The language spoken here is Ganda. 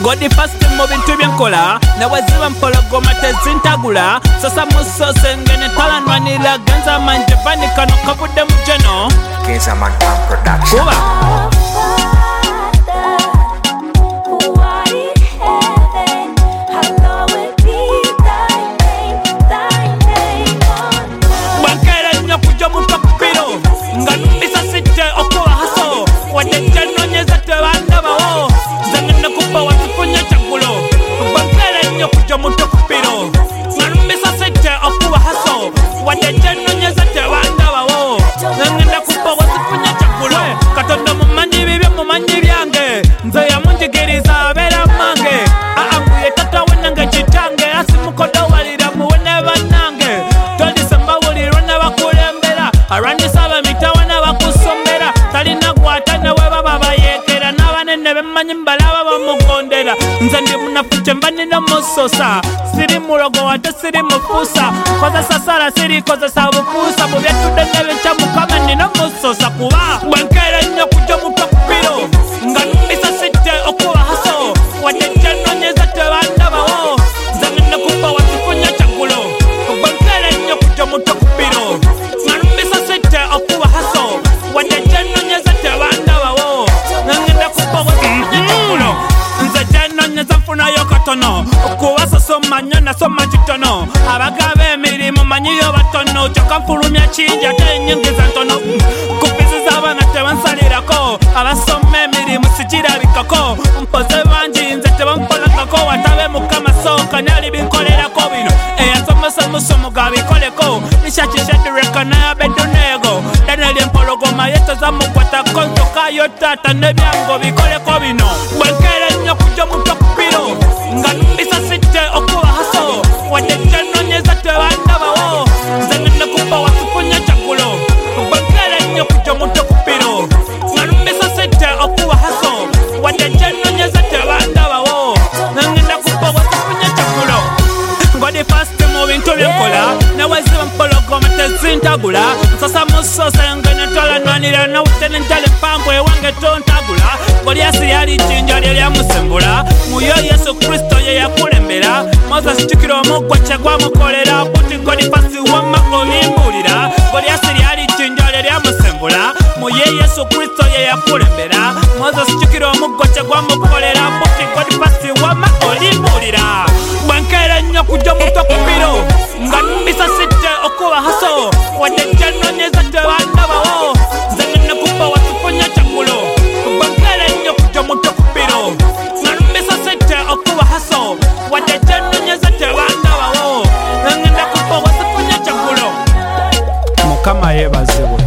ngodi fast mu bintu byenkola naweziba mpologoma tezintagula sasa musose ngene talanwanira genza manje bani kano kavudde mu jeno Kezaman Production kuba nze ndi munafuche mbanina musosa siri mulogo wate siri mufusa kozesa sala siri kozesa bufusa mubyatudde nebekya mukama nina musosa kuba bwenkera nnyo kujja mutwe kupiro nga numbisa sitte okuba haso wadde kyenonyeza tebandabawo nze ngenda kuba wasifunya kyagulo bwenkera nnyo kujja mutwe kupiro nga numbisa sitte okuba haso wadde kyenonyeza tebandabawo ngenda kuba wasifunya kyagulo nzafunayo katono okuwasa somanya nasoma kitono abagaba emirimu manyiyo batono kyokka nfulumya kingi ate enyingiza ntono kufiziza abaana tebansalirako abasoma emirimu sikirabikako mpoze bangi nze tebankolangako watabe mukama sooka nyali binkolerako bino eyasomesa musomo gabikoleko nishakishedureka nayabedunego daneli empologoma yetezamugwatako ntokayo tata nebyango bikoleko bino bwenkere nnyo kujja mutwe kupiro nga numbisa sitte okuba haso wadde kyenonyeza tebandabawo nze ngenda kuba wasifunya kyagulo bwenkere nnyo kujja mutwe kupiro nga numbisa sitte okuba haso wadde kyenonyeza tebandabawo nze ngenda kuba wasifunya kyagulo ngodi fast mu bintu byenkola naweziba mpologoma tezintagula nsasa musose ngene tolanwanira nawutene njale mpango ewange tontagula Goliasi yali jinja lyamusembula muyo Yesu Kristo ye yakulembera Moses chikiro omugwa kyegwamukolera buti ngodi fasi wama olimbulira Goliasi yali jinja lyamusembula muyo Yesu Kristo ye yakulembera Moses chikiro omugwa kyegwamukolera buti ngodi fasi wama olimbulira bwenkere nnyo kujja mutwe kupiro nga numbisa sitte okuba haso wadde kyenonyeza tebandabawo nze ngenda kuba wasifunya kyagulo bwenkere nnyo kujja mutwe kupiro nga numbisa sitte okuba haso wadde kyenonyeza tebandabawo nze ngenda kuba wasifunya kyagulo mukama yeebazibwe